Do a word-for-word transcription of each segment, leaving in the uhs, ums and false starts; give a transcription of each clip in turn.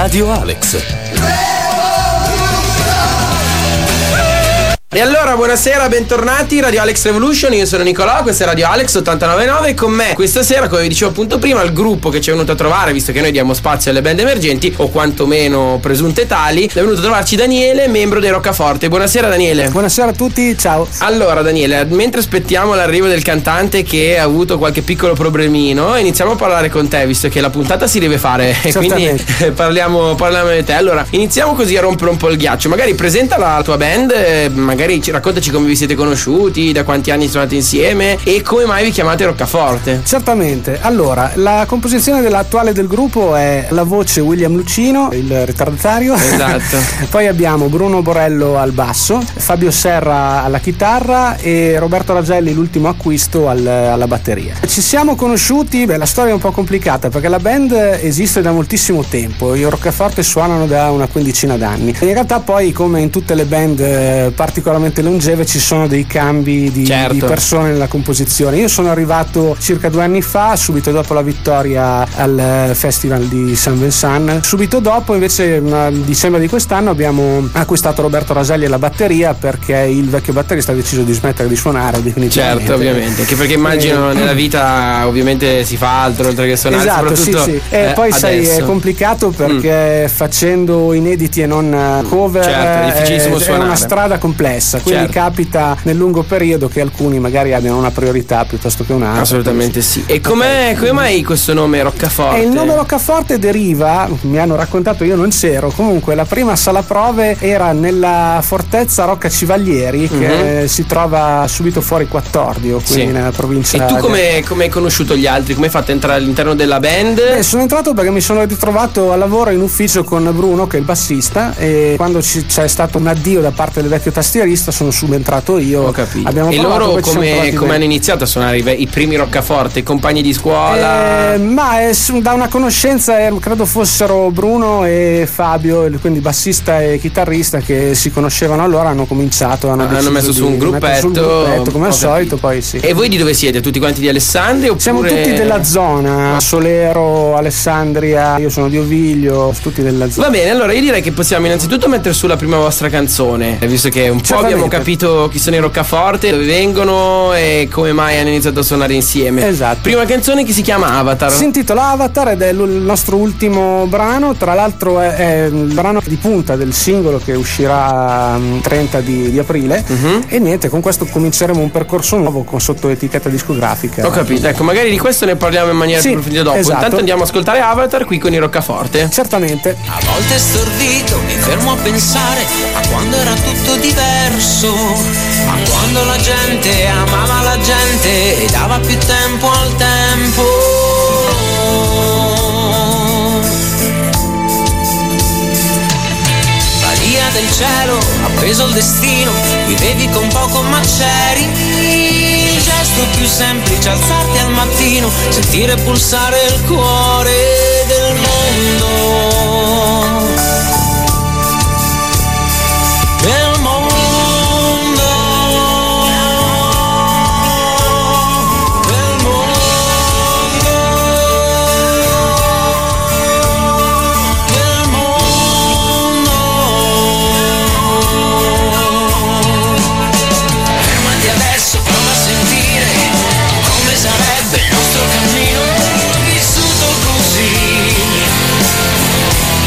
Radio Alex. E allora buonasera, bentornati, Radio Alex Revolution, io sono Nicolò, questa è Radio Alex ottantanove virgola nove e con me questa sera, come vi dicevo appunto prima, il gruppo che ci è venuto a trovare, visto che noi diamo spazio alle band emergenti o quantomeno presunte tali, è venuto a trovarci Daniele, membro dei Roccaforte. Buonasera Daniele. Buonasera a tutti, ciao. Allora Daniele, mentre aspettiamo l'arrivo del cantante che ha avuto qualche piccolo problemino, iniziamo a parlare con te, visto che la puntata si deve fare e quindi parliamo, parliamo di te. Allora, iniziamo così a rompere un po' il ghiaccio, magari presenta la tua band, magari Magari raccontaci come vi siete conosciuti, da quanti anni suonate insieme e come mai vi chiamate Roccaforte. Certamente. Allora, la composizione dell'attuale del gruppo è la voce William Lucino, il ritardatario. Esatto. Poi abbiamo Bruno Borello al basso, Fabio Serra alla chitarra e Roberto Ragelli, l'ultimo acquisto, al, alla batteria. Ci siamo conosciuti, beh, la storia è un po' complicata perché la band esiste da moltissimo tempo. I Roccaforte suonano da una quindicina d'anni. In realtà poi, come in tutte le band particolarmente longeve, ci sono dei cambi di, certo. di persone nella composizione. Io sono arrivato circa due anni fa, subito dopo la vittoria al Festival di San Vincent. Subito dopo, invece, a dicembre di quest'anno abbiamo acquistato Roberto Raselli alla batteria perché il vecchio batterista ha deciso di smettere di suonare definitivamente. Certo, ovviamente, anche perché immagino eh, nella vita ovviamente si fa altro oltre che suonare. Esatto, sì, sì. E eh, poi sai, adesso. È complicato perché mm. facendo inediti e non cover, certo, è difficilissimo è, suonare. È una strada complessa. Quindi certo. capita nel lungo periodo che alcuni magari abbiano una priorità piuttosto che un'altra. Assolutamente sì. E com'è, come mai questo nome Roccaforte? E il nome Roccaforte deriva, mi hanno raccontato, io non c'ero, comunque la prima sala prove era nella fortezza Rocca Civaglieri, che mm-hmm. si trova subito fuori Quattordio, quindi sì. nella provincia. E tu come hai conosciuto gli altri? Come hai fatto a entrare all'interno della band? Beh, sono entrato perché mi sono ritrovato a lavoro in ufficio con Bruno, che è il bassista, e quando ci, c'è stato un addio da parte del vecchio tastierista sono subentrato io. Ho capito. Abbiamo e loro come, come hanno iniziato a suonare i, i primi Roccaforte? Compagni di scuola? Eh, ma è da una conoscenza, eh, credo fossero Bruno e Fabio, quindi bassista e chitarrista, che si conoscevano allora, hanno cominciato, hanno, hanno messo su un gruppetto, sul gruppetto come al solito, poi sì. E voi di dove siete? Tutti quanti di Alessandria? Oppure... Siamo tutti della zona, Solero, Alessandria, io sono di Oviglio, tutti della zona. Va bene, allora io direi che possiamo innanzitutto mettere su la prima vostra canzone, visto che un po' abbiamo capito chi sono i Roccaforte, dove vengono e come mai hanno iniziato a suonare insieme. Esatto. Prima canzone che si chiama Avatar. Si intitola Avatar ed è il nostro ultimo brano, tra l'altro è, è il brano di punta del singolo che uscirà il trenta di, di aprile uh-huh. e niente, con questo cominceremo un percorso nuovo con sotto etichetta discografica. Ho capito, ecco, magari di questo ne parliamo in maniera sì, più approfondita dopo. Esatto. Intanto andiamo a ascoltare Avatar qui con i Roccaforte. Certamente. A volte stordito mi fermo a pensare a quando era tutto diverso, a quando la gente amava la gente e dava più tempo al tempo. Balia del cielo, appeso il destino, vivevi con poco ma c'eri. Il gesto più semplice, alzarti al mattino, sentire pulsare il cuore del mondo. Del mondo. Sarebbe il nostro cammino vissuto così.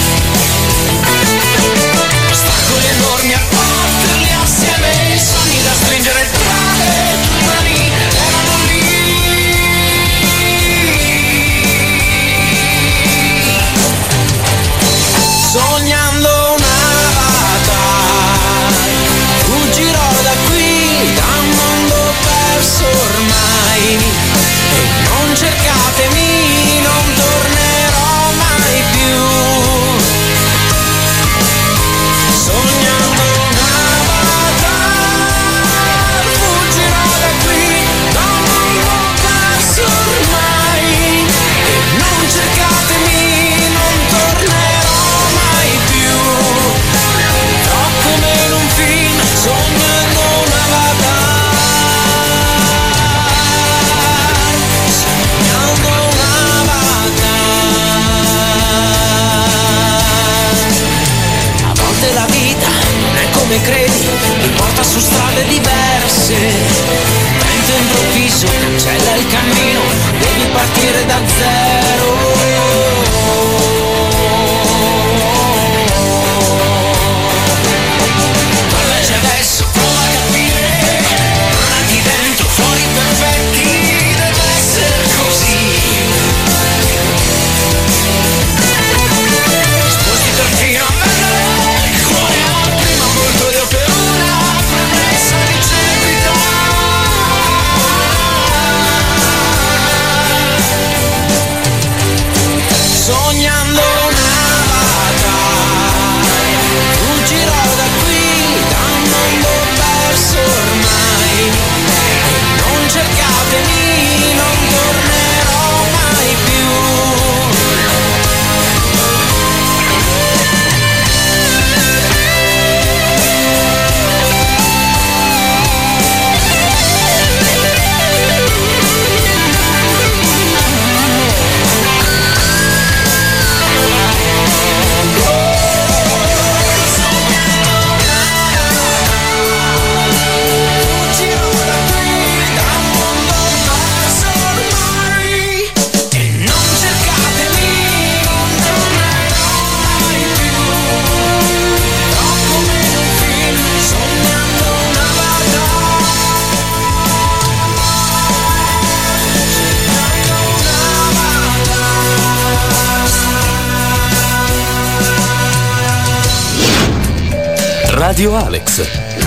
Radio Alex.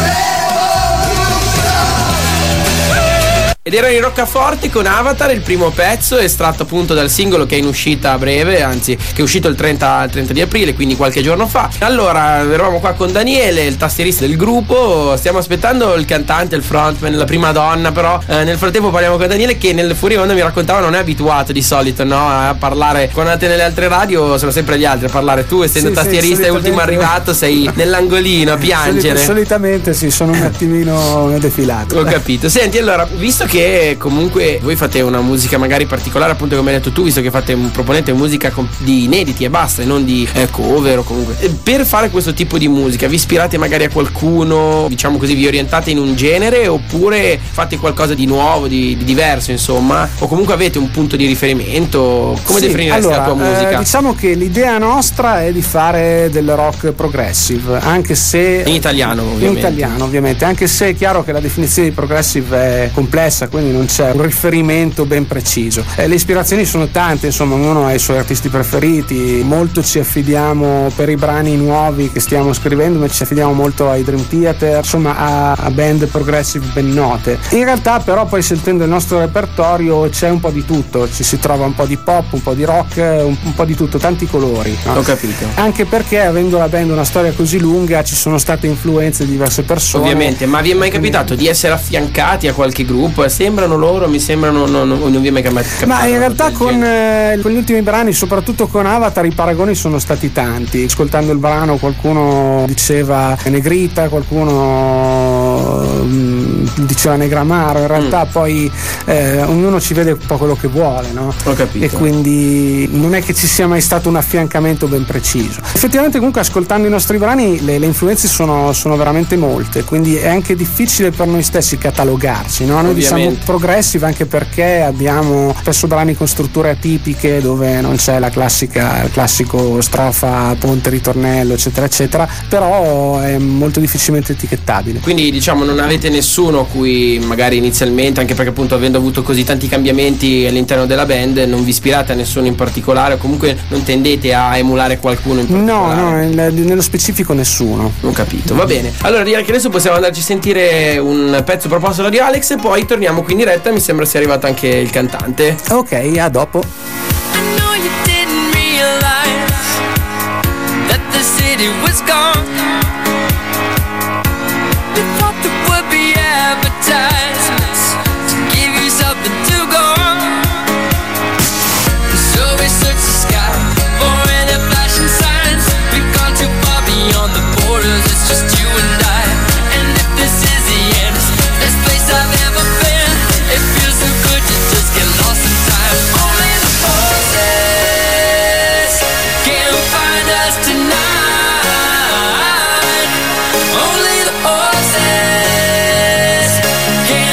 Ed erano i Roccaforti con Avatar, il primo pezzo estratto appunto dal singolo che è in uscita a breve, anzi che è uscito il trenta, il trenta di aprile, quindi qualche giorno fa. Allora, eravamo qua con Daniele, il tastierista del gruppo, stiamo aspettando il cantante, il frontman, la prima donna, però eh, nel frattempo parliamo con Daniele che nel fuori onda mi raccontava non è abituato di solito, no, a parlare. Quando andate nelle altre radio sono sempre gli altri a parlare, tu essendo sì, tastierista sì, e ultimo arrivato sei nell'angolino a piangere. Solitamente sì, sono un attimino defilato. Ho capito. Senti, allora, visto che che comunque voi fate una musica magari particolare, appunto come hai detto tu, visto che fate un proponente musica di inediti e basta, e non di eh, cover o comunque, e per fare questo tipo di musica vi ispirate magari a qualcuno, diciamo così, vi orientate in un genere oppure fate qualcosa di nuovo, di, di diverso insomma, o comunque avete un punto di riferimento? Come sì, definiresti allora, la tua musica? Eh, diciamo che l'idea nostra è di fare del rock progressive, anche se in italiano ovviamente. In italiano ovviamente, anche se è chiaro che la definizione di progressive è complessa, quindi non c'è un riferimento ben preciso. Eh, le ispirazioni sono tante, insomma, ognuno ha i suoi artisti preferiti, molto ci affidiamo per i brani nuovi che stiamo scrivendo, ma ci affidiamo molto ai Dream Theater, insomma a, a band progressive ben note. In realtà però poi sentendo il nostro repertorio c'è un po' di tutto, ci si trova un po' di pop, un po' di rock, un, un po' di tutto, tanti colori, no? Ho capito. Anche perché avendo la band una storia così lunga ci sono state influenze di diverse persone. Ovviamente, ma vi è mai capitato di essere affiancati a qualche gruppo? Sembrano loro, mi sembrano, non, non, non vi è mai capitato. Ma in realtà con, eh, con gli ultimi brani, soprattutto con Avatar, i paragoni sono stati tanti. Ascoltando il brano qualcuno diceva Negrita, qualcuno mh, diceva Negramaro, in realtà mm. poi eh, ognuno ci vede un po' quello che vuole, no? Ho capito. E quindi non è che ci sia mai stato un affiancamento ben preciso. Effettivamente comunque ascoltando i nostri brani le, le influenze sono, sono veramente molte, quindi è anche difficile per noi stessi catalogarci, no? Noi diciamo progressive anche perché abbiamo spesso brani con strutture atipiche dove non c'è la classica, il classico strofa, ponte, ritornello eccetera eccetera, però è molto difficilmente etichettabile. Quindi diciamo non avete nessuno a cui magari inizialmente, anche perché appunto avendo avuto così tanti cambiamenti all'interno della band, non vi ispirate a nessuno in particolare o comunque non tendete a emulare qualcuno in particolare? No, no, nello specifico nessuno. Non capito, va bene. Allora direi che adesso possiamo andarci a sentire un pezzo proposto da Radio Alex e poi torniamo qui in diretta, mi sembra sia arrivato anche il cantante. Ok, a dopo. Tonight, only the horses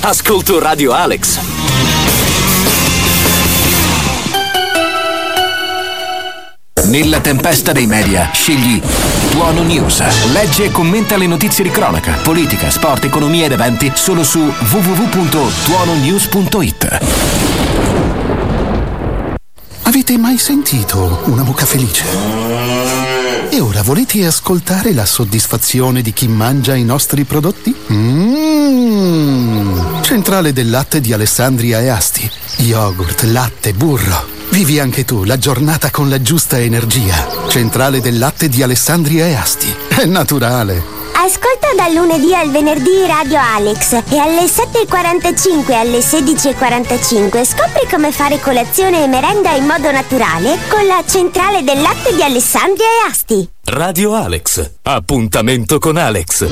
ascolto Radio Alex. Nella tempesta dei media, scegli Tuono News. Leggi e commenta le notizie di cronaca, politica, sport, economia ed eventi solo su w w w punto tuono news punto i t. Avete mai sentito una mucca felice? E ora volete ascoltare la soddisfazione di chi mangia i nostri prodotti? Mmm! Centrale del latte di Alessandria e Asti. Yogurt, latte, burro. Vivi anche tu la giornata con la giusta energia. Centrale del latte di Alessandria e Asti. È naturale. Ascolta dal lunedì al venerdì Radio Alex e alle sette e quarantacinque e alle sedici e quarantacinque scopri come fare colazione e merenda in modo naturale con la centrale del latte di Alessandria e Asti. Radio Alex. Appuntamento con Alex.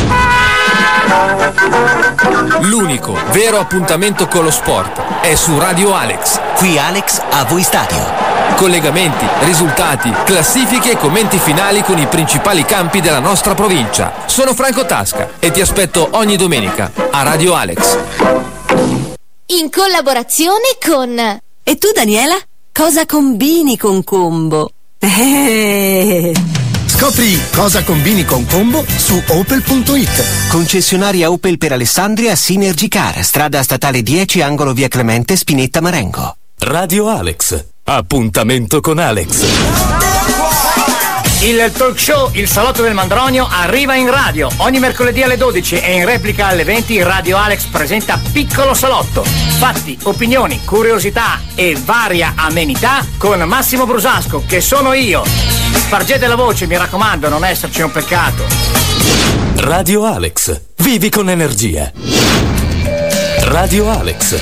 L'unico vero appuntamento con lo sport è su Radio Alex. Qui Alex a voi stadio. Collegamenti, risultati, classifiche e commenti finali con i principali campi della nostra provincia. Sono Franco Tasca e ti aspetto ogni domenica a Radio Alex. In collaborazione con... E tu, Daniela? Cosa combini con Combo? Eh... Scopri cosa combini con Combo su opel punto it. Concessionaria Opel per Alessandria, Synergy Car, strada statale dieci, angolo via Clemente, Spinetta Marengo. Radio Alex. Appuntamento con Alex. Il talk show Il Salotto del Mandronio arriva in radio ogni mercoledì alle dodici e in replica alle venti. Radio Alex presenta Piccolo Salotto. Fatti, opinioni, curiosità e varia amenità con Massimo Brusasco, che sono io. Spargete la voce, mi raccomando, non esserci un peccato. Radio Alex. Vivi con energia. Radio Alex.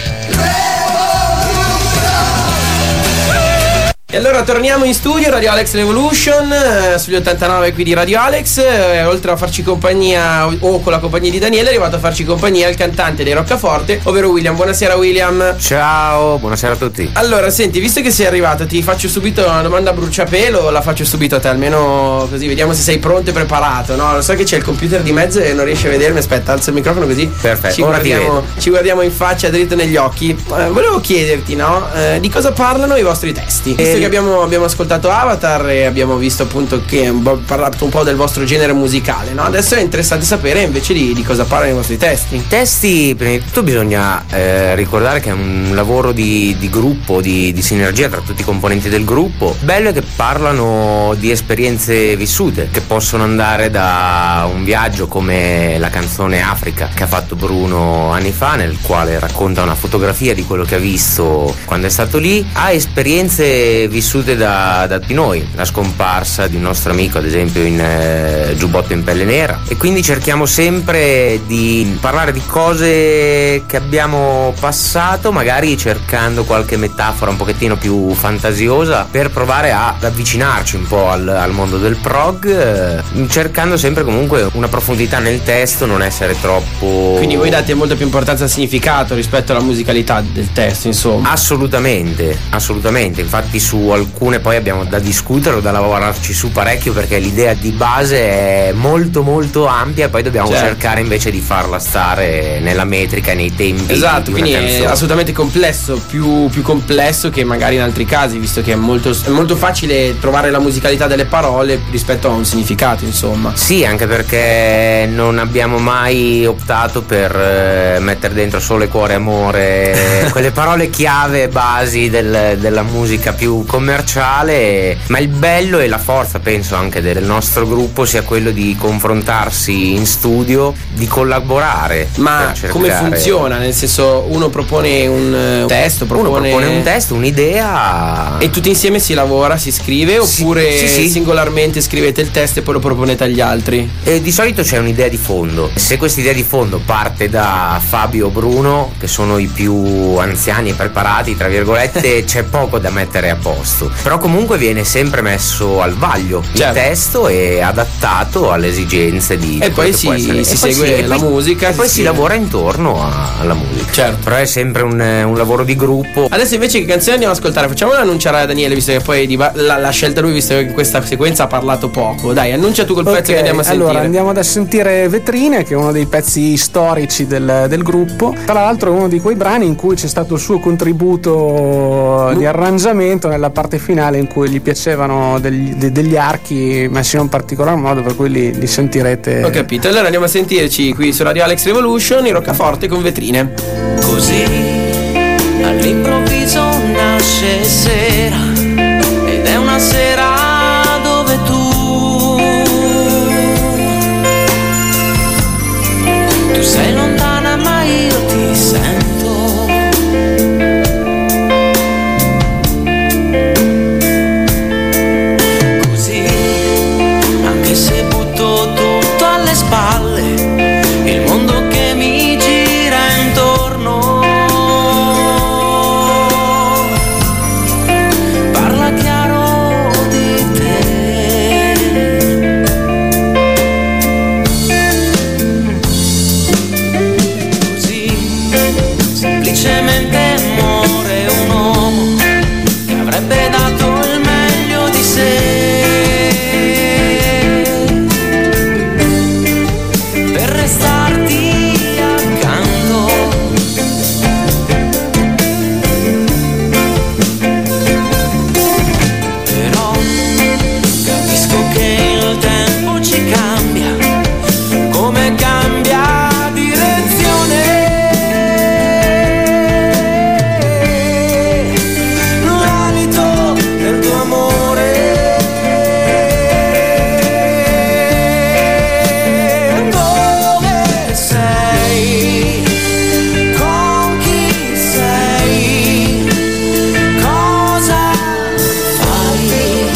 E allora torniamo in studio, Radio Alex Revolution, eh, sugli ottantanove qui di Radio Alex, eh, oltre a farci compagnia, o, o con la compagnia di Daniele, è arrivato a farci compagnia il cantante dei Roccaforte, ovvero William. Buonasera William. Ciao, buonasera a tutti. Allora, senti, visto che sei arrivato, ti faccio subito una domanda a bruciapelo, o la faccio subito a te, almeno così vediamo se sei pronto e preparato, no? Lo so che c'è il computer di mezzo e non riesci a vedermi, aspetta, alzo il microfono così. Perfetto, ci ora ti guardiamo, vedo. ci guardiamo in faccia, dritto negli occhi. Eh, volevo chiederti, no? Eh, di cosa parlano i vostri testi? Visto Eh, che abbiamo, abbiamo ascoltato Avatar e abbiamo visto appunto che ho parlato un po' del vostro genere musicale, no? Adesso è interessante sapere invece di, di cosa parlano i vostri testi. I testi, prima di tutto bisogna eh, ricordare che è un lavoro di, di gruppo, di, di sinergia tra tutti i componenti del gruppo. Bello è che parlano di esperienze vissute, che possono andare da un viaggio come la canzone Africa che ha fatto Bruno anni fa, nel quale racconta una fotografia di quello che ha visto quando è stato lì, a esperienze vissute da, da di noi, la scomparsa di un nostro amico ad esempio in eh, Giubbotto in pelle nera, e quindi cerchiamo sempre di parlare di cose che abbiamo passato, magari cercando qualche metafora un pochettino più fantasiosa per provare ad avvicinarci un po' al, al mondo del prog, eh, cercando sempre comunque una profondità nel testo, non essere troppo... Quindi voi date molta più importanza al significato rispetto alla musicalità del testo, insomma. Assolutamente, assolutamente, infatti su alcune poi abbiamo da discutere o da lavorarci su parecchio, perché l'idea di base è molto molto ampia e poi dobbiamo certo. cercare invece di farla stare nella metrica e nei tempi. Esatto, di una quindi canzone. è assolutamente complesso, più, più complesso che magari in altri casi, visto che è molto, è molto facile trovare la musicalità delle parole rispetto a un significato, insomma. Sì, anche perché non abbiamo mai optato per eh, mettere dentro sole, cuore, amore, quelle parole chiave basi del, della musica più commerciale, ma il bello e la forza penso anche del nostro gruppo sia quello di confrontarsi in studio, di collaborare. Ma come funziona? Nel senso, uno propone un testo, propone... uno propone un testo, un'idea e tutti insieme si lavora, si scrive, oppure sì, sì, sì. singolarmente scrivete il testo e poi lo proponete agli altri? E di solito c'è un'idea di fondo. Se questa idea di fondo parte da Fabio o Bruno, che sono i più anziani e preparati tra virgolette, c'è poco da mettere a posto. posto, però comunque viene sempre messo al vaglio certo. il testo è adattato alle esigenze di e poi si, si e segue poi si, la e poi, musica e poi si, si lavora intorno a, alla musica, certo. però è sempre un, un lavoro di gruppo. Adesso invece che canzone andiamo ad ascoltare? Facciamola annunciare a Daniele, visto che poi di, la, la scelta lui, visto che in questa sequenza ha parlato poco. Dai, annuncia tu quel okay, pezzo che andiamo a sentire. Allora andiamo ad sentire Vetrine, che è uno dei pezzi storici del, del gruppo. Tra l'altro è uno di quei brani in cui c'è stato il suo contributo di arrangiamento nella parte finale, in cui gli piacevano degli, de, degli archi messi in un particolar modo, per cui li, li sentirete. Ho capito, allora andiamo a sentirci qui su Radio Alex Revolution, i Roccaforte con Vetrine. Così all'improvviso nasce sera, ed è una sera dove tu tu sei lontana ma io ti sento. Così, anche se butto tutto alle spalle, il mondo che mi gira intorno parla chiaro di te. Così semplicemente muore un uomo che avrebbe dato il meglio di sé per restarti accanto. Però capisco che il tempo ci cambia, come cambia direzione. L'alito del tuo amore, dove sei? Con chi sei? Cosa fai?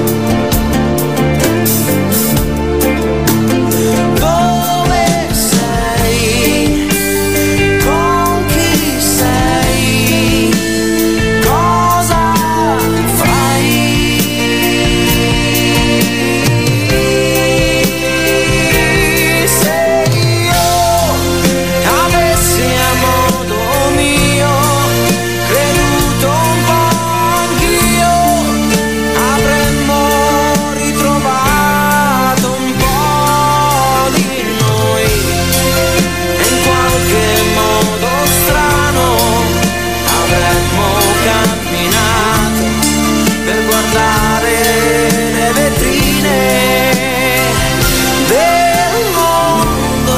Dove sei? Con chi sei? Cosa fai? Se io avessi a modo mio creduto un po' anch'io, avremmo ritrovato un po' di noi, e in qualche modo strano avremmo camminato per guardare le vetrine del mondo.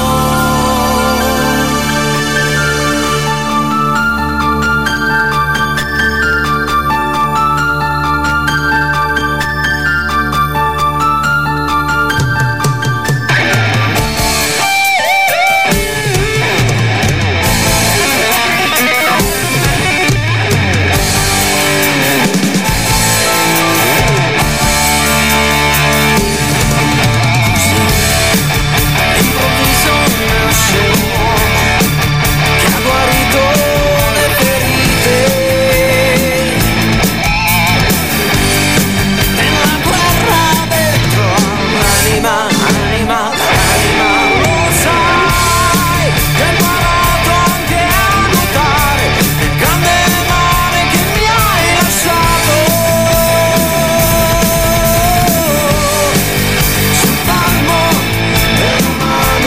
All'improvviso nasce un uomo che ha guarito le ferite. Nella guerra dentro l'anima, anima, anima, lo sai, che ho imparato anche a nuotare nel grande mare che mi hai lasciato. Sul palmo della mano.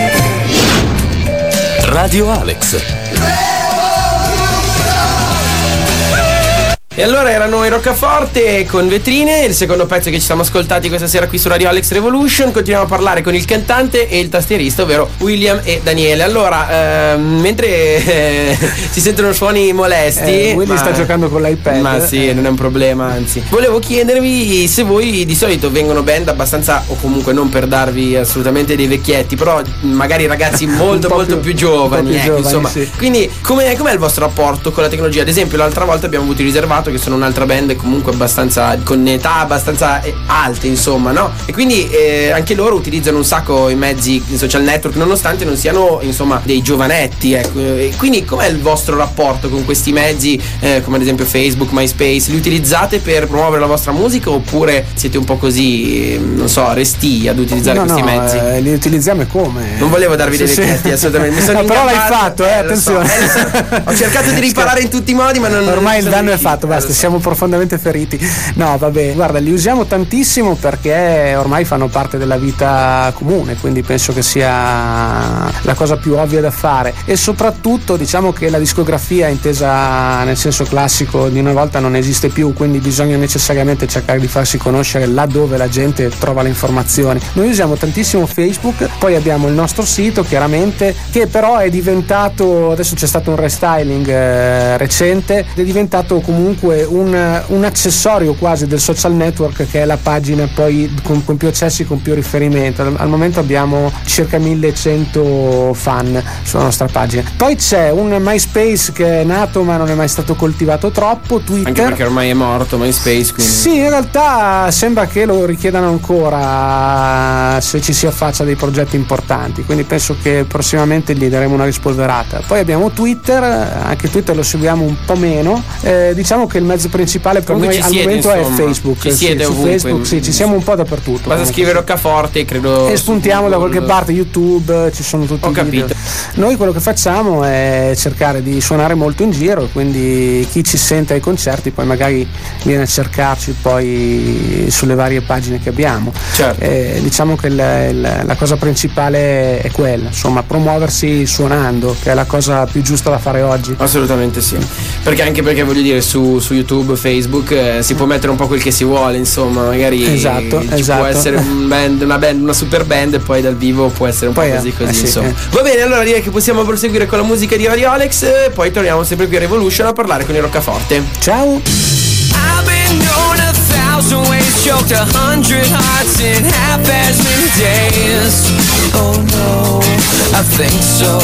Radio Alex. E allora erano i Roccaforte con Vetrine, il secondo pezzo che ci siamo ascoltati questa sera qui su Radio Alex Revolution. Continuiamo a parlare con il cantante e il tastierista, ovvero William e Daniele. Allora, ehm, mentre eh, si sentono suoni molesti, eh, Willy ma, sta giocando con l'iPad. Ma sì, non è un problema, anzi. Volevo chiedervi se voi di solito vengono band abbastanza, o comunque non per darvi assolutamente dei vecchietti, però magari ragazzi molto molto più, più giovani, più ecco, giovani insomma. Sì. Quindi com'è, com'è il vostro rapporto con la tecnologia? Ad esempio l'altra volta abbiamo avuto i Riservato, che sono un'altra band comunque abbastanza con età abbastanza alte, insomma, no? E quindi eh, anche loro utilizzano un sacco i mezzi i social network, nonostante non siano insomma dei giovanetti, ecco. E quindi com'è il vostro rapporto con questi mezzi, eh, come ad esempio Facebook, MySpace? Li utilizzate per promuovere la vostra musica oppure siete un po' così, non so, restii ad utilizzare no, questi no, mezzi? Eh, li utilizziamo e come? Non volevo darvi dei vecchietti, sì, assolutamente. Mi sono no, però l'hai fatto, eh, attenzione. So. Eh, ho cercato di riparare in tutti i modi, ma non. Ormai il danno riuscito. è fatto, basta, siamo profondamente feriti. No, vabbè, guarda, li usiamo tantissimo perché ormai fanno parte della vita comune, quindi penso che sia la cosa più ovvia da fare. E soprattutto diciamo che la discografia intesa nel senso classico di una volta non esiste più, quindi bisogna necessariamente cercare di farsi conoscere là dove la gente trova le informazioni. Noi usiamo tantissimo Facebook, poi abbiamo il nostro sito chiaramente, che però è diventato, adesso c'è stato un restyling eh, recente, ed è diventato comunque un, un accessorio quasi del social network, che è la pagina poi con, con più accessi, con più riferimento. Al, al momento abbiamo circa millecento fan sulla nostra pagina. Poi c'è un MySpace che è nato ma non è mai stato coltivato troppo, Twitter. Anche perché ormai è morto MySpace, quindi. Sì, in realtà sembra che lo richiedano ancora se ci si affaccia dei progetti importanti, quindi penso che prossimamente gli daremo una rispolverata. Poi abbiamo Twitter, anche Twitter lo seguiamo un po' meno, eh, diciamo che il mezzo principale per comunque noi al siete, momento insomma, è Facebook. ci siete sì, ovunque. Su Facebook sì, ci siamo un po' dappertutto. Basta scrivere Roccaforte, credo. E spuntiamo da qualche parte, YouTube, ci sono tutti Ho i capito. video. Noi quello che facciamo è cercare di suonare molto in giro, quindi chi ci sente ai concerti poi magari viene a cercarci poi sulle varie pagine che abbiamo. Certo. Eh, diciamo che la, la, la cosa principale è quella, insomma, promuoversi suonando, che è la cosa più giusta da fare oggi. Assolutamente sì, perché anche perché voglio dire su, su YouTube, Facebook eh, si può mettere un po' quel che si vuole, insomma, magari esatto, ci esatto. può essere un band, una band, una super band, e poi dal vivo può essere un poi po' così così, eh, sì, insomma. eh. Va bene, allora direi che possiamo proseguire con la musica di Radio Alex, e poi torniamo sempre qui a Revolution a parlare con i Roccaforte. Ciao. I've been known a thousand ways, choked a hundred hearts in half as many days. Oh no, I think so.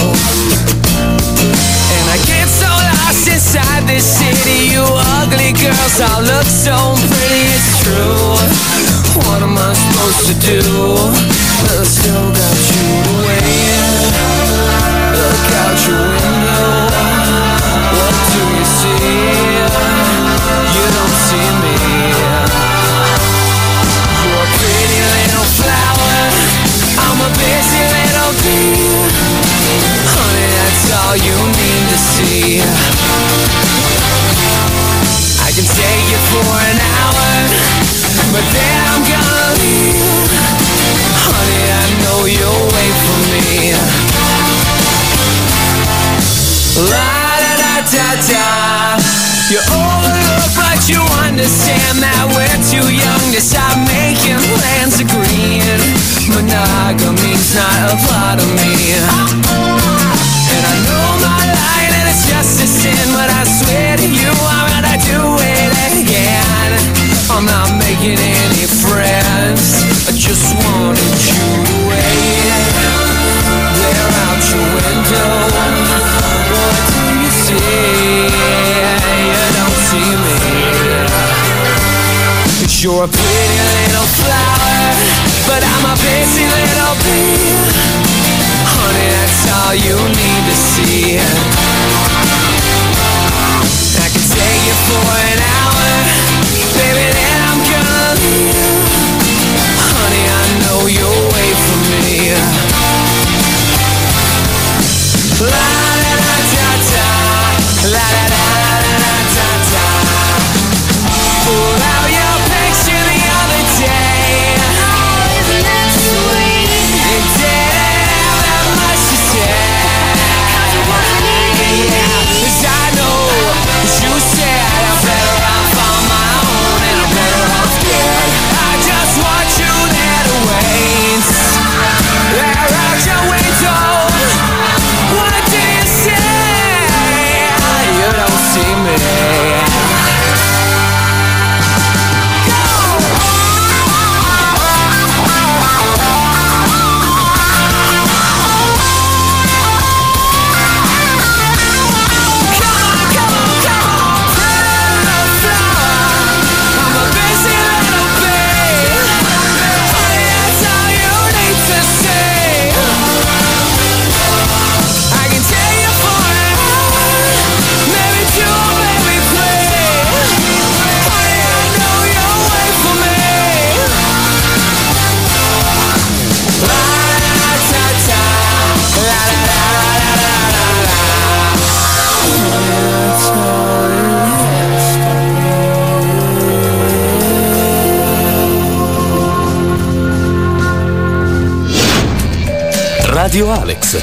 And I get so lost inside this city. You ugly girls all look so pretty, it's true. What am I supposed to do? I still got you to wait. Look out your window. What do you see? You don't see me. You're a pretty little flower, I'm a busy little bee. Honey, that's all you need to see. I can take you for an hour, but then I'm gonna leave. Honey, I know you'll wait for me. La-da-da-da-da. You overlook, but you understand that we're too young to stop making plans to green. Monogamy's not a part of me. And I know my line and it's just a sin, but I swear to you I'm gonna do it again. I'm not making any friends, I just wanted you to wait. There out your window, what do you see? You don't see me. You're a pretty little flower, but I'm a busy little bee. Honey, that's all you need to see. I can take you for an hour, baby, then I'm gonna leave. Honey, I know you'll wait for me. La da da da da, la da da da da da. Pull out your picture the other day. Oh, isn't that sweet? It didn't have that much to say. 'Cause it wasn't easy. Radio Alex.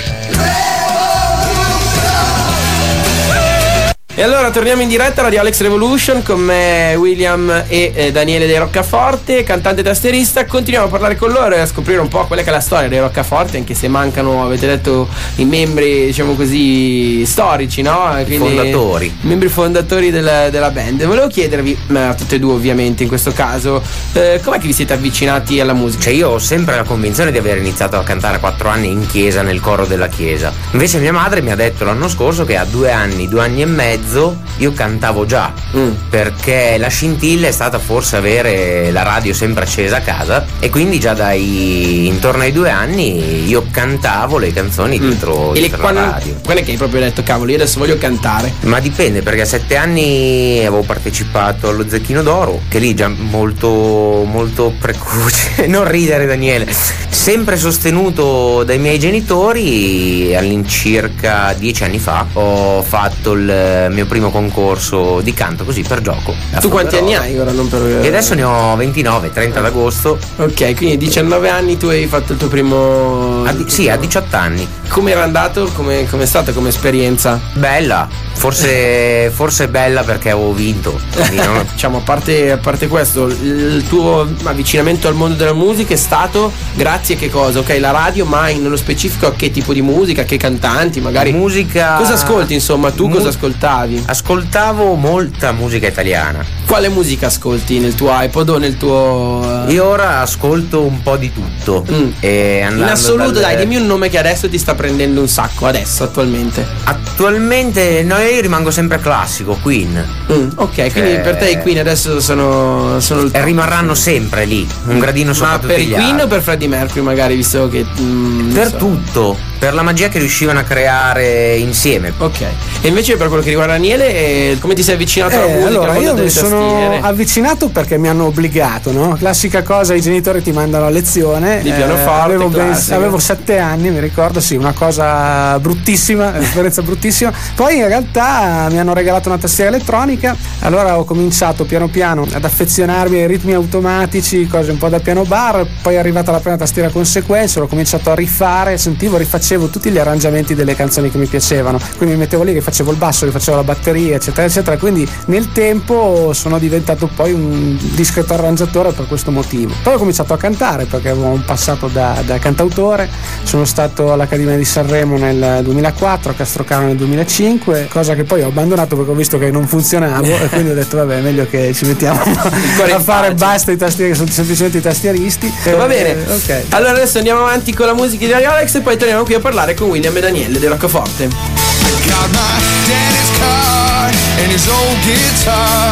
E allora torniamo in diretta a Radio Alex Revolution con me, William e eh, Daniele dei Roccaforte, cantante e tastierista. Continuiamo a parlare con loro e a scoprire un po' quella che è la storia dei Roccaforte, anche se mancano, avete detto, i membri, diciamo così, storici, no? Quindi, fondatori. I membri fondatori della, della band. Volevo chiedervi, a tutte e due ovviamente in questo caso, eh, com'è che vi siete avvicinati alla musica? Cioè io ho sempre la convinzione di aver iniziato a cantare a quattro anni in chiesa, nel coro della chiesa. Invece mia madre mi ha detto l'anno scorso che a due anni, due anni e mezzo io cantavo già, mm. perché la scintilla è stata forse avere la radio sempre accesa a casa, e quindi già dai intorno ai due anni io cantavo le canzoni mm. dietro, e dietro le, la quando, radio. Quelle che hai proprio detto, cavolo, io adesso voglio cantare. Ma dipende, perché a sette anni avevo partecipato allo Zecchino d'Oro, che lì già molto molto precoce. Non ridere, Daniele. Sempre sostenuto dai miei genitori, all'incirca dieci anni fa ho fatto il mio primo concorso di canto, così per gioco. Tu quanti anni hai ora? Non per... E adesso ne ho ventinove, trenta d'agosto. Ok, quindi diciannove anni tu hai fatto il tuo primo... A di- sì, a diciotto anni. Come era andato? Come è stata come esperienza? Bella, forse forse bella perché avevo vinto. Non... diciamo, a parte, a parte questo, il tuo avvicinamento al mondo della musica è stato grazie a che cosa? Ok, la radio, ma nello specifico a che tipo di musica, che cantanti magari? Musica... Cosa ascolti, insomma, tu Mu- cosa ascoltavi? Ascoltavo molta musica italiana. Quale musica ascolti nel tuo iPod o nel tuo... Io ora ascolto un po' di tutto. Mm. E in assoluto, dalle... dai, dimmi un nome che adesso ti sta prendendo un sacco, adesso, attualmente. Attualmente, no, io rimango sempre classico, Queen. Mm, ok, cioè... quindi per te i Queen adesso sono... sono il... E rimarranno sempre lì, un gradino sopra Ma tutti per gli i Queen altri. O per Freddie Mercury magari, visto che... Mm, per so. tutto, per la magia che riuscivano a creare insieme. Ok. E invece per quello che riguarda Daniele, come ti sei avvicinato eh, alla musica? Allora io mi sono tastiere? avvicinato perché mi hanno obbligato, no? Classica cosa, i genitori ti mandano a lezione. Di pianoforte, eh, avevo, ben, classica. avevo sette anni, mi ricordo, sì, una cosa bruttissima, un'esperienza bruttissima. Poi in realtà mi hanno regalato una tastiera elettronica, allora ho cominciato piano piano ad affezionarmi ai ritmi automatici, cose un po' da piano bar. Poi è arrivata la prima tastiera con sequenza, l'ho cominciato a rifare, sentivo, rifacevo tutti gli arrangiamenti delle canzoni che mi piacevano, quindi mi mettevo lì che facevo il basso, che facevo la batteria, eccetera eccetera. Quindi nel tempo sono diventato poi un discreto arrangiatore per questo motivo. Poi ho cominciato a cantare perché avevo un passato da, da cantautore, sono stato all'Accademia di Sanremo nel duemilaquattro, a Castrocaro nel duemilacinque, cosa che poi ho abbandonato perché ho visto che non funzionavo e quindi ho detto vabbè, meglio che ci mettiamo a fare basta i tastieri, che sono semplicemente i tastieristi. Va bene, eh, okay. Allora adesso andiamo avanti con la musica di Radio Alex e poi torniamo qui a parlare con William e Daniele dei Roccaforte. Got my daddy's car and his old guitar,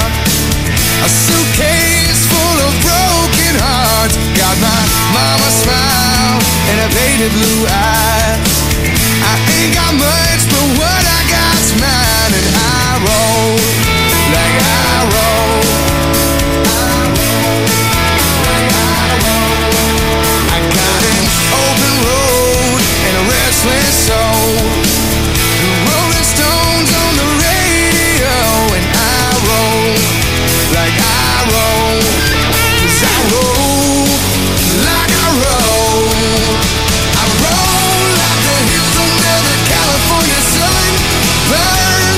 a suitcase full of broken hearts. Got my mama's smile and her baby blue eyes. I ain't got much, but what I got's mine, and I roll like I roll. I roll like I roll. I got an open road and a restless soul. Rolling Stones on the radio, and I roll like I roll, 'cause I roll like I roll. I roll like the hills under the California sun, burn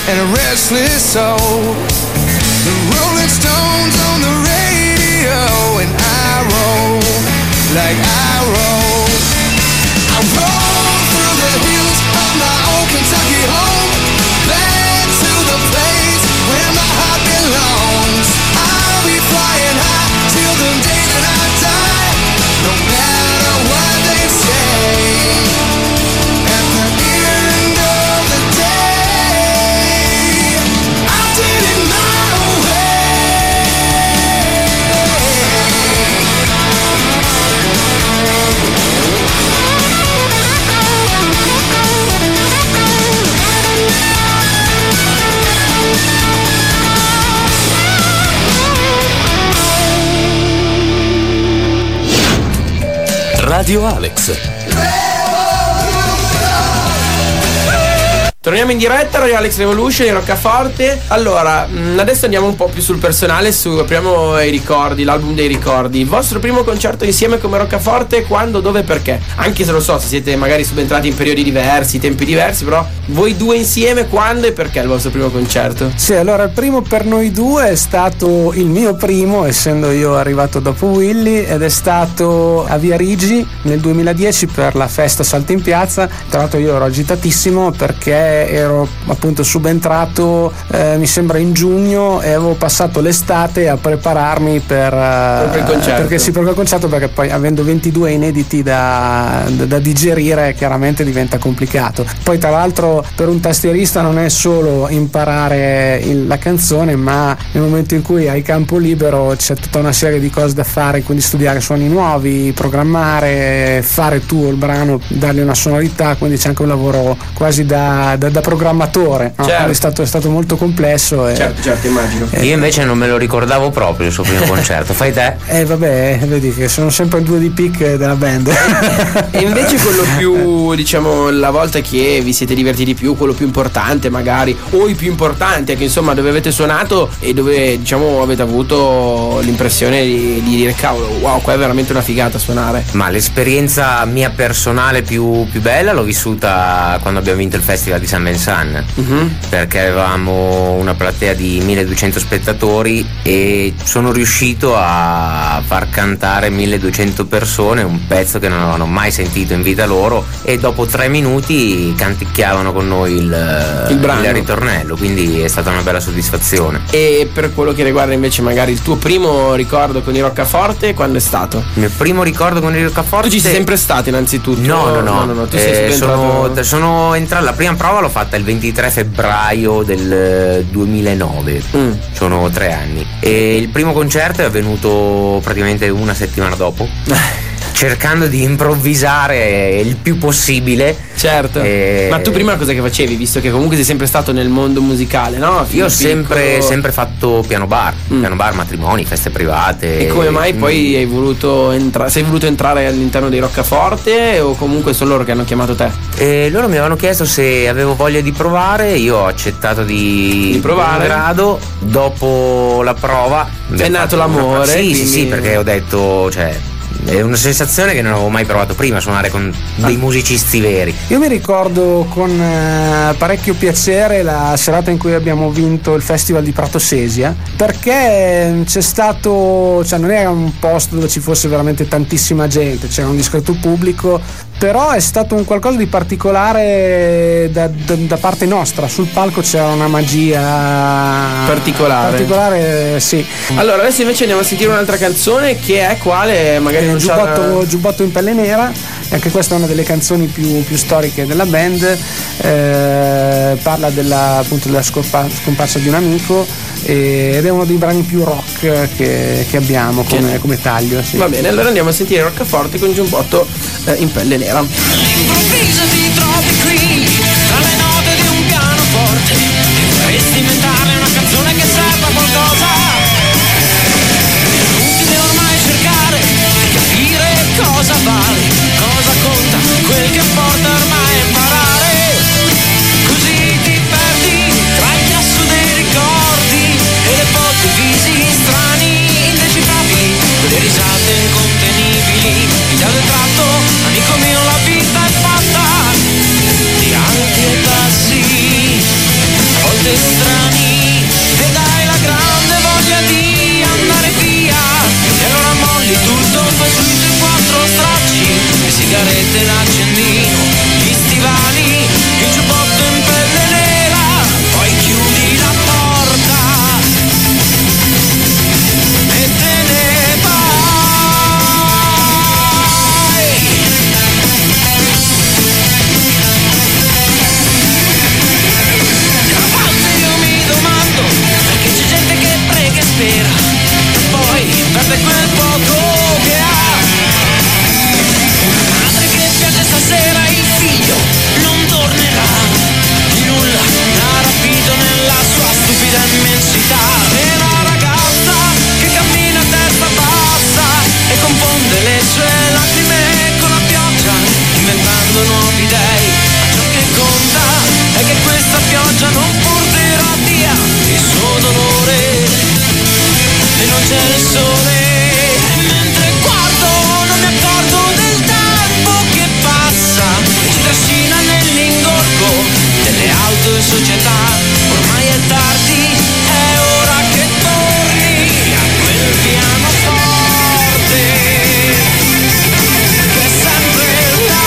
and a restless soul. The Rolling Stones on the radio, and I roll like I roll. I roll through the hills of my old Kentucky home, back to the place where my heart belongs. I'll be flying high till the day that I die, no matter what they say. At the end of the day, I did it my way. Radio Alex. Torniamo in diretta, Radio Alex Revolution, Roccaforte. Allora, mh, adesso andiamo un po' più sul personale, su apriamo i ricordi, l'album dei ricordi. Il vostro primo concerto insieme come Roccaforte, quando, dove e perché? Anche se lo so, se siete magari subentrati in periodi diversi, tempi diversi, però voi due insieme, quando e perché il vostro primo concerto? Sì, allora il primo per noi due è stato il mio primo, essendo io arrivato dopo Willy, ed è stato a Via Rigi nel duemiladieci per la festa Salto in Piazza. Tra l'altro io ero agitatissimo perché ero appunto subentrato eh, mi sembra in giugno e avevo passato l'estate a prepararmi per, per il concerto. perché sì, per quel concerto, perché poi avendo ventidue inediti da, da, da digerire chiaramente diventa complicato. Poi tra l'altro per un tastierista non è solo imparare il, la canzone, ma nel momento in cui hai campo libero c'è tutta una serie di cose da fare, quindi studiare suoni nuovi, programmare, fare tu il brano, dargli una sonorità, quindi c'è anche un lavoro quasi da, da Da, da programmatore, no? Certo. è, stato, è stato molto complesso. E, certo, certo, immagino. Io invece non me lo ricordavo proprio il suo primo concerto. Fai te? Eh vabbè, vedi che sono sempre due di pick della band. E invece quello più, diciamo, la volta che vi siete divertiti più, quello più importante magari, o i più importanti, che insomma dove avete suonato e dove, diciamo, avete avuto l'impressione di, di dire cavolo, wow, qua è veramente una figata suonare. Ma l'esperienza mia personale più, più bella l'ho vissuta quando abbiamo vinto il festival di San Vincent, uh-huh. perché avevamo una platea di milleduecento spettatori e sono riuscito a far cantare milleduecento persone un pezzo che non avevano mai sentito in vita loro, e dopo tre minuti canticchiavano con noi il, il, brano. il ritornello, quindi è stata una bella soddisfazione. E per quello che riguarda invece magari il tuo primo ricordo con i Roccaforte, quando è stato? Il mio primo ricordo con i Roccaforte? Tu ci sei sempre stato innanzitutto? No, no, no, no, no, no. Tu eh, sei sono, sono entrato, la prima prova l'ho fatta il ventitré febbraio del duemilanove, mm. sono tre anni, e il primo concerto è avvenuto praticamente una settimana dopo. Cercando di improvvisare il più possibile. Certo. E... Ma tu prima cosa che facevi, visto che comunque sei sempre stato nel mondo musicale, no? Io ho sempre, sempre fatto piano bar, mm. piano bar, matrimoni, feste private. E come mai poi hai voluto entrare? Sei voluto entrare all'interno dei Roccaforte o comunque sono loro che hanno chiamato te? E loro mi avevano chiesto se avevo voglia di provare, io ho accettato di, di provare. Di grado. Dopo la prova è nato l'amore. Sì, quindi... sì, sì, perché ho detto, cioè, è una sensazione che non avevo mai provato prima, suonare con dei musicisti veri. Io mi ricordo con eh, parecchio piacere la serata in cui abbiamo vinto il festival di Prato Sesia, perché c'è stato, cioè non era un posto dove ci fosse veramente tantissima gente, c'era un discreto pubblico, però è stato un qualcosa di particolare da, da, da parte nostra. Sul palco c'era una magia particolare. Particolare, sì. Allora adesso invece andiamo a sentire un'altra canzone che è quale? Magari non giubbotto, c'ha... giubbotto in pelle nera. Anche questa è una delle canzoni più, più storiche della band. Eh, parla della, appunto della scompa- scomparsa di un amico, ed è uno dei brani più rock che, che abbiamo come, che... come taglio, sì. Va bene, allora andiamo a sentire Roccaforte con Giubbotto eh, in pelle nera. All'improvviso ti trovi qui, tra le note di un pianoforte, vorresti inventarle una canzone che serva a qualcosa. È utile ormai cercare di capire cosa vale, cosa conta, quel che porta ormai a imparare. Così ti perdi tra il chiasso dei ricordi e le foto visi strani, indecifrabili, quelle risate incontenibili. Ti dà del tratto, amico mio, la vita è fatta di pioggia non porterà via il suo dolore e non c'è il sole. E mentre guardo non mi accorgo del tempo che passa e ci trascina nell'ingorgo delle auto in società. Ormai è tardi, è ora che torni a quel pianoforte che è sempre là.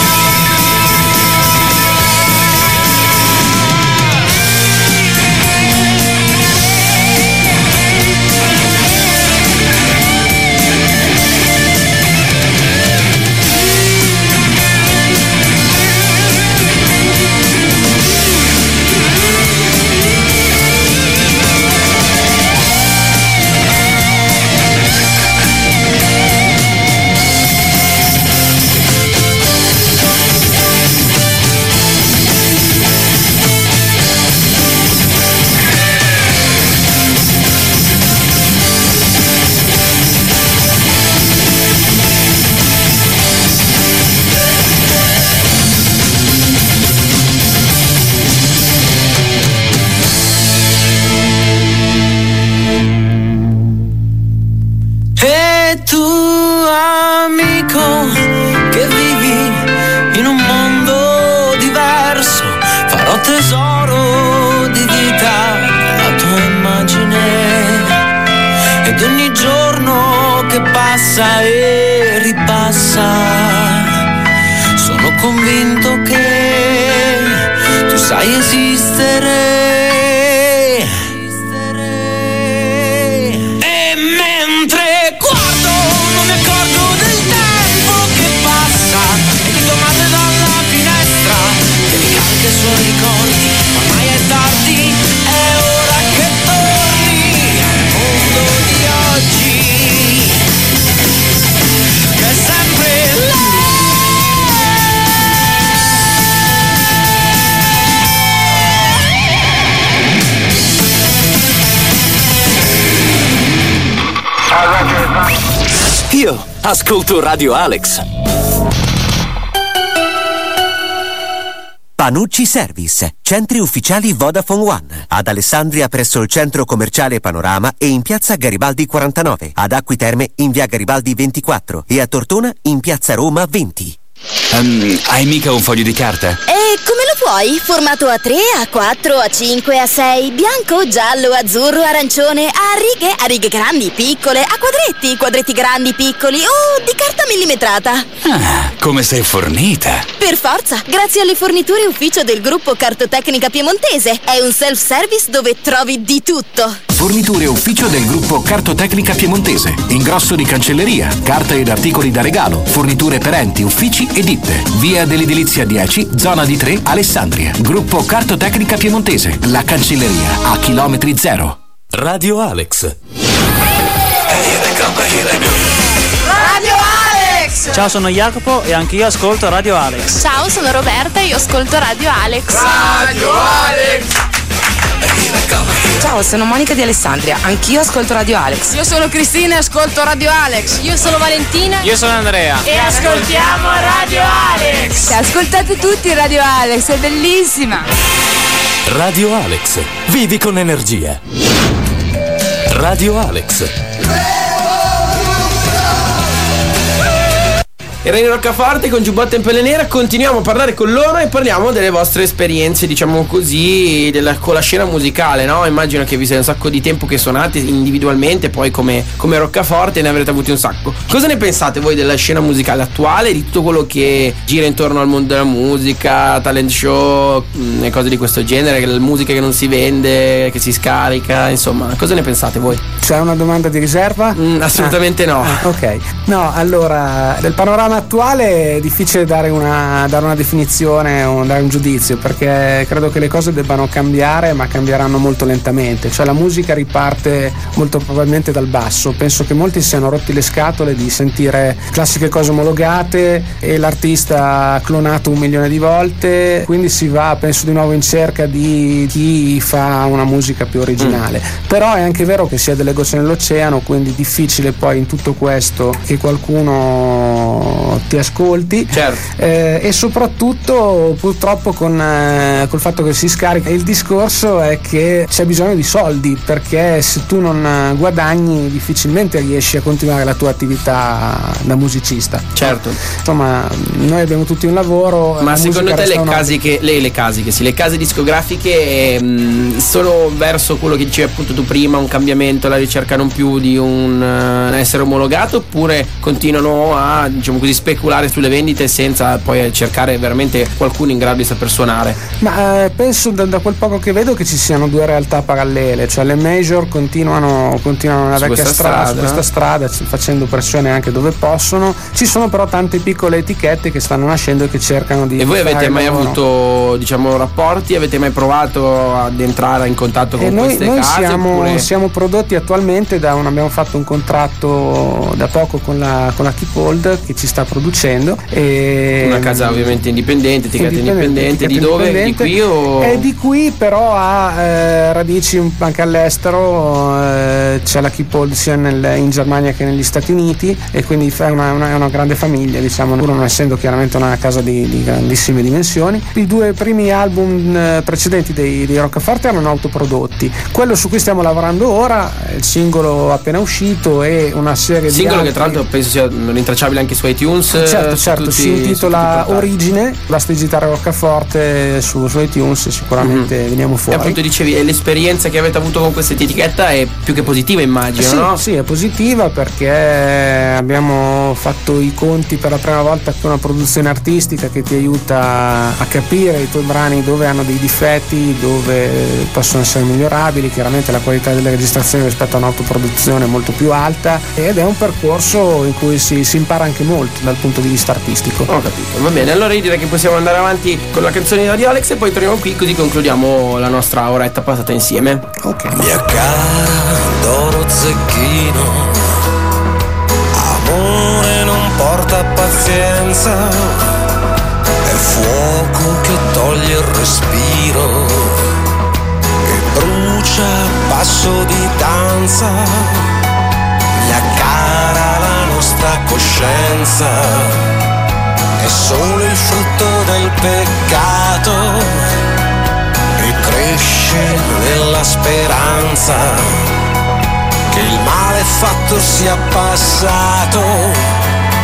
E tu, amico, che vivi in un mondo diverso, farò tesoro di vita la tua immagine. Ed ogni giorno che passa e ripassa, sono convinto che tu sai esistere. Suoi ricordi, ormai è tardi, è ora che torni al mondo di oggi, che è sempre là. Io ascolto Radio Alex. Panucci Service, centri ufficiali Vodafone One, ad Alessandria presso il centro commerciale Panorama e in piazza Garibaldi quarantanove, ad Acquiterme in via Garibaldi ventiquattro e a Tortona in piazza Roma venti. Um, hai mica un foglio di carta? E come lo vuoi? Formato A tre, A quattro, A cinque, A sei, bianco, giallo, azzurro, arancione, a righe, a righe grandi, piccole, a quadretti, quadretti grandi, piccoli o di carta millimetrata. Ah, come sei fornita? Per forza, grazie alle forniture ufficio del gruppo Cartotecnica Piemontese. È un self-service dove trovi di tutto. Forniture ufficio del gruppo Cartotecnica Piemontese. Ingrosso di cancelleria, carta ed articoli da regalo, forniture per enti, uffici e ditte. Via dell'Edilizia dieci, zona D tre, Alessandria. Gruppo Cartotecnica Piemontese. La cancelleria a chilometri zero. Radio Alex. Radio Alex! Ciao, sono Jacopo e anche io ascolto Radio Alex. Ciao, sono Roberta e io ascolto Radio Alex. Radio Alex! Ciao, sono Monica di Alessandria, anch'io ascolto Radio Alex. Io sono Cristina e ascolto Radio Alex. Io sono Valentina. Io sono Andrea. E ascoltiamo Radio Alex. Ascoltate tutti Radio Alex, è bellissima. Radio Alex, vivi con energia. Radio Alex. Era in Roccaforte con Giubbotto in pelle nera. Continuiamo a parlare con loro e parliamo delle vostre esperienze, diciamo così, della, con la scena musicale, no? Immagino che vi sia un sacco di tempo che suonate individualmente, poi come, come Roccaforte ne avrete avuti un sacco. Cosa ne pensate voi della scena musicale attuale, di tutto quello che gira intorno al mondo della musica, talent show mh, e cose di questo genere, la musica che non si vende, che si scarica, insomma, cosa ne pensate voi? C'è una domanda di riserva? Mm, assolutamente ah. no. Ah, ok. No, allora, del panorama attuale è difficile dare una, dare una definizione o dare un giudizio, perché credo che le cose debbano cambiare, ma cambieranno molto lentamente. Cioè la musica riparte molto probabilmente dal basso. Penso che molti siano rotti le scatole di sentire classiche cose omologate e l'artista clonato un milione di volte, quindi si va, penso, di nuovo in cerca di chi fa una musica più originale. Mm. Però è anche vero che si è delle gocce nell'oceano, quindi difficile poi in tutto questo che qualcuno quando ti ascolti. Certo. Eh, e soprattutto purtroppo con eh, col fatto che si scarica, il discorso è che c'è bisogno di soldi, perché se tu non guadagni difficilmente riesci a continuare la tua attività da musicista. Certo. Insomma, noi abbiamo tutti un lavoro. Ma secondo te le una... casiche, le, le casiche, sì, le case discografiche ehm, sono verso quello che dicevi appunto tu prima, un cambiamento, la ricerca non più di un uh, essere omologato, oppure continuano a, diciamo così, speculare sulle vendite senza poi cercare veramente qualcuno in grado di saper suonare? Ma eh, penso da, da quel poco che vedo che ci siano due realtà parallele, cioè le major continuano, continuano la Su vecchia questa strada, strada, su questa strada, facendo pressione anche dove possono. Ci sono però tante piccole etichette che stanno nascendo e che cercano di. E voi avete mai loro. avuto, diciamo, rapporti? Avete mai provato ad entrare in contatto con e noi, queste noi case? Siamo, oppure... siamo prodotti attualmente da un, abbiamo fatto un contratto da poco con la, con la Keep Hold che ci sta producendo. E una casa ovviamente indipendente, etichetta indipendente, indipendente. Di dove? Indipendente. Di qui o? È di qui, però ha eh, radici anche all'estero. Eh, c'è la Keep Hold sia nel, in Germania che negli Stati Uniti, e quindi è una, una, una grande famiglia, diciamo, pur non essendo chiaramente una casa di, di grandissime dimensioni. I due primi album eh, precedenti dei, dei Roccaforte erano autoprodotti. Quello su cui stiamo lavorando ora è il singolo appena uscito e una serie il singolo di che tra l'altro penso sia rintracciabile anche su iTunes. Certo, su certo, tutti, si intitola Origine, basta digitare Roccaforte su, su iTunes, sicuramente mm-hmm. veniamo fuori. E appunto dicevi, l'esperienza che avete avuto con questa etichetta è più che positiva, immagino, sì, no? Sì, è positiva, perché abbiamo fatto i conti per la prima volta con una produzione artistica che ti aiuta a capire i tuoi brani dove hanno dei difetti, dove possono essere migliorabili. Chiaramente la qualità delle registrazioni rispetto a un'autoproduzione è molto più alta, ed è un percorso in cui si, si impara anche molto dal punto di vista artistico. Ho capito, va bene, allora io direi che possiamo andare avanti con la canzone di Radio Alex e poi torniamo qui, così concludiamo la nostra oretta passata insieme. Ok. Mia cara d'oro zecchino, amore non porta pazienza, è fuoco che toglie il respiro, che brucia a passo di danza. Mia cara, la nostra coscienza è solo il frutto del peccato e cresce nella speranza che il male fatto sia passato.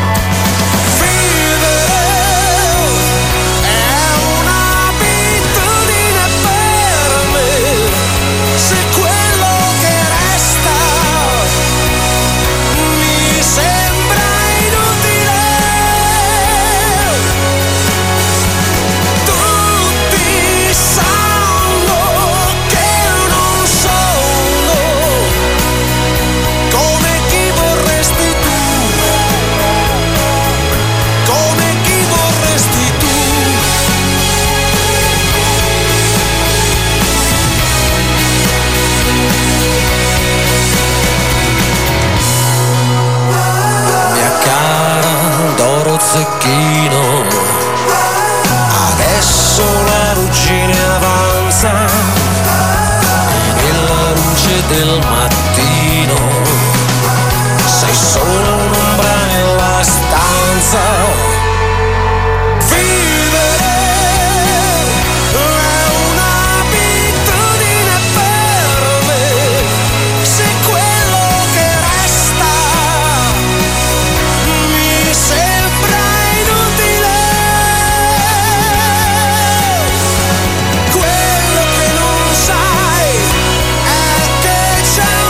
Zecchino, adesso la ruggine avanza nella luce del mattino, sei solo un'ombra nella stanza.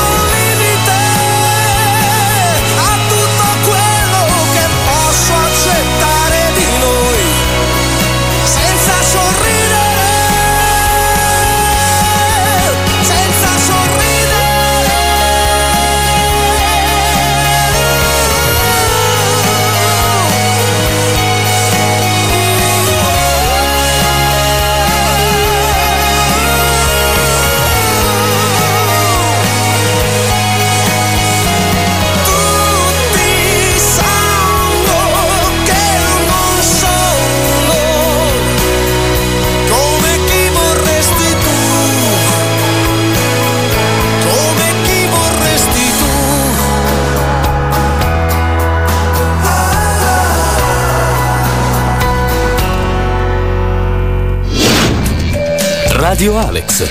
Accetto Radio Alex.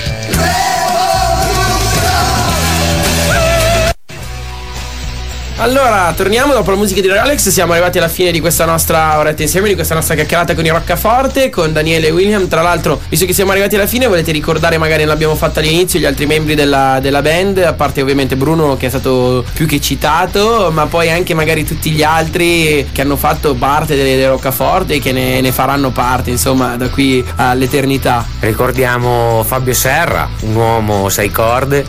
Allora, torniamo dopo la musica di Alex. Siamo arrivati alla fine di questa nostra oretta insieme, di questa nostra chiacchierata con i Roccaforte, con Daniele e William. Tra l'altro, visto che siamo arrivati alla fine, volete ricordare, magari non l'abbiamo fatto all'inizio, gli altri membri della, della band, a parte ovviamente Bruno, che è stato più che citato, ma poi anche magari tutti gli altri che hanno fatto parte delle, delle Roccaforte e che ne, ne faranno parte, insomma, da qui all'eternità. Ricordiamo Fabio Serra, un uomo sei corde,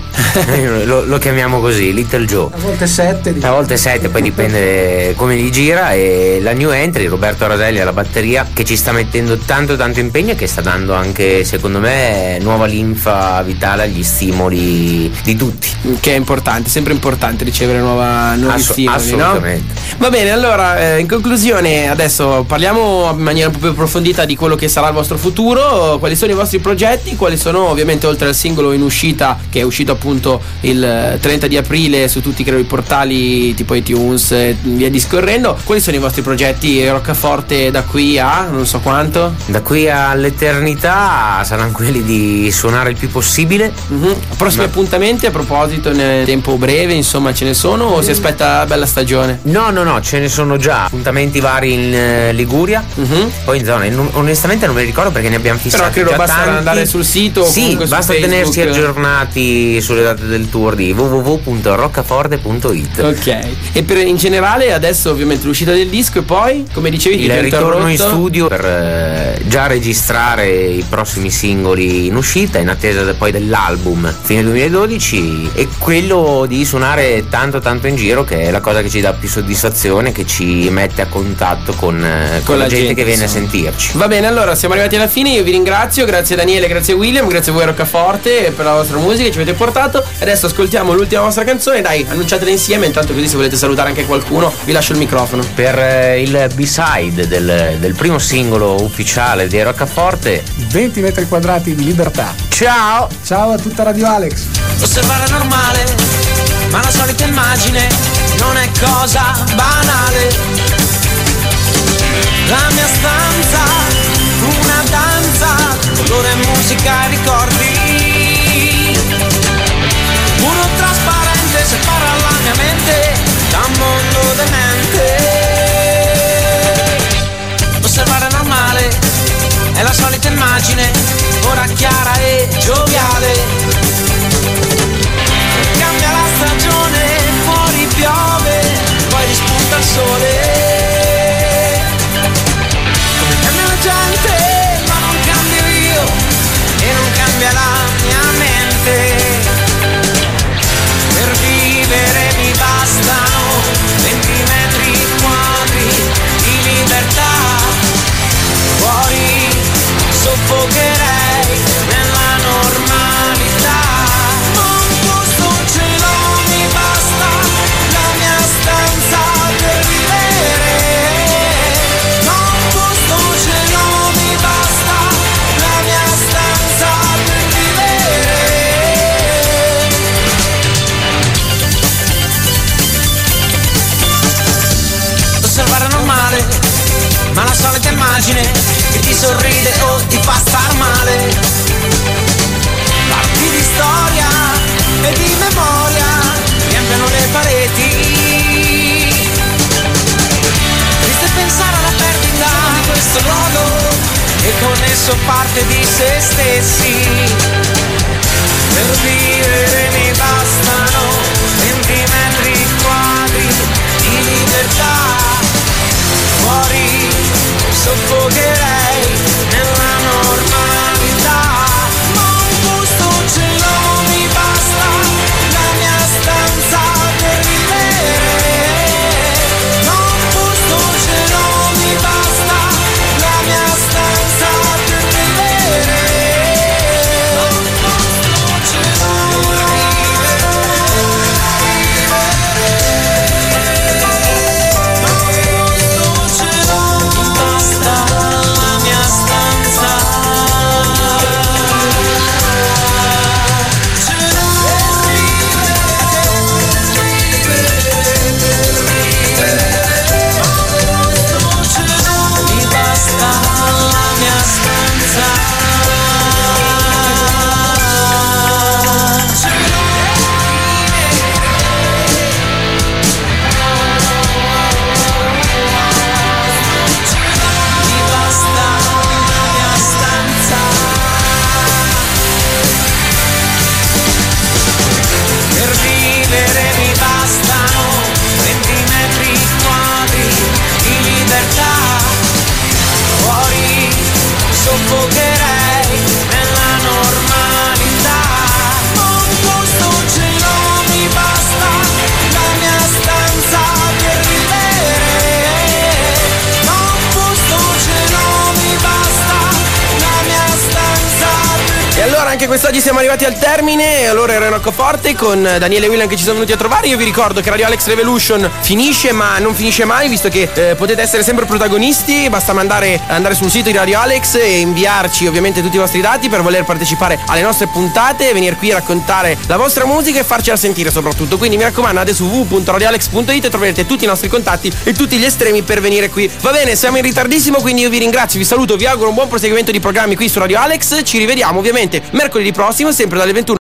lo, lo chiamiamo così, Little Joe. A volte sette, a volte sette, poi dipende come gli gira. E la new entry, Roberto Raselli alla batteria, che ci sta mettendo tanto tanto impegno e che sta dando anche, secondo me, nuova linfa vitale agli stimoli di tutti, che è importante, sempre importante ricevere nuova, nuovi Ass- stimoli, assolutamente. No? Va bene, allora eh, in conclusione adesso parliamo in maniera un po' più approfondita di quello che sarà il vostro futuro. Quali sono i vostri progetti? Quali sono, ovviamente, oltre al singolo in uscita, che è uscito appunto il trenta di aprile su tutti, credo, i portali tipo iTunes e via discorrendo, quali sono i vostri progetti Roccaforte da qui a non so quanto? Da qui all'eternità saranno quelli di suonare il più possibile. Mm-hmm. Prossimi Ma... appuntamenti, a proposito, nel tempo breve, insomma, ce ne sono o mm. si aspetta bella stagione? No, no, no, ce ne sono già appuntamenti vari in uh, Liguria, mm-hmm. poi in zona, non, onestamente non me li ricordo perché ne abbiamo fissati. Però credo già basta tanti. andare sul sito, sì, o basta su tenersi aggiornati sulle date del tour di w w w punto roccaforte punto i t. Ok. E per, in generale adesso ovviamente l'uscita del disco, e poi come dicevi il che ritorno in studio per eh, già registrare i prossimi singoli in uscita, in attesa de, poi dell'album fine duemiladodici, e quello di suonare tanto tanto in giro, che è la cosa che ci dà più soddisfazione, che ci mette a contatto con, eh, con, con la, la gente, gente che viene insomma. a sentirci. Va bene, allora siamo arrivati alla fine, io vi ringrazio, grazie Daniele, grazie William, grazie a voi Roccaforte per la vostra musica che ci avete portato. Adesso ascoltiamo l'ultima vostra canzone, dai, annunciatela insieme, intanto così se volete salutare anche qualcuno vi lascio il microfono. Per eh, il B-side del, del primo singolo ufficiale di Roccaforte, venti metri quadrati di libertà. Ciao! Ciao a tutta Radio Alex. Osservare normale, ma la solita immagine non è cosa banale. La mia stanza, una danza, colore, musica e ricordi. Muro trasparente separa la mia mente da un mondo demente. Osservare normale è la solita immagine, ora chiara e gioviale. Cambia la stagione, fuori piove, poi rispunta il sole. Come cambia la gente, ma non cambio io, e non cambia la mia mente. Per vivere mi bastano venti metri quadri di libertà. Fuori soffocherei nella normalità. Un posto, un cielo mi basta, la mia stanza per vivere. Un posto, un cielo mi basta, la mia stanza per vivere. Osservare normale, ma la solita immagine che ti sorride o ti fa star male. Parti di storia e di memoria riempiono le pareti. Triste pensare alla perdita di questo luogo e con esso parte di se stessi. Per vivere mi bastano venti metri quadri di libertà. Fuori soffocherei nella normalità. Ma un posto, un cielo mi basta, la mia stanza per vivere. Un posto, un cielo mi basta, la mia stanza per vivere. Allora anche quest'oggi siamo arrivati al termine. Allora ero in Roccoforte con Daniele e William che ci sono venuti a trovare. Io vi ricordo che Radio Alex Revolution finisce ma non finisce mai, visto che eh, potete essere sempre protagonisti. Basta mandare andare sul sito di Radio Alex e inviarci ovviamente tutti i vostri dati per voler partecipare alle nostre puntate, venire qui a raccontare la vostra musica e farcela sentire soprattutto. Quindi mi raccomando, andate su w w w punto radio alex punto it e troverete tutti i nostri contatti e tutti gli estremi per venire qui. Va bene, siamo in ritardissimo, quindi io vi ringrazio, vi saluto, vi auguro un buon proseguimento di programmi qui su Radio Alex. Ci rivediamo ovviamente mercoledì prossimo, sempre dalle ventuno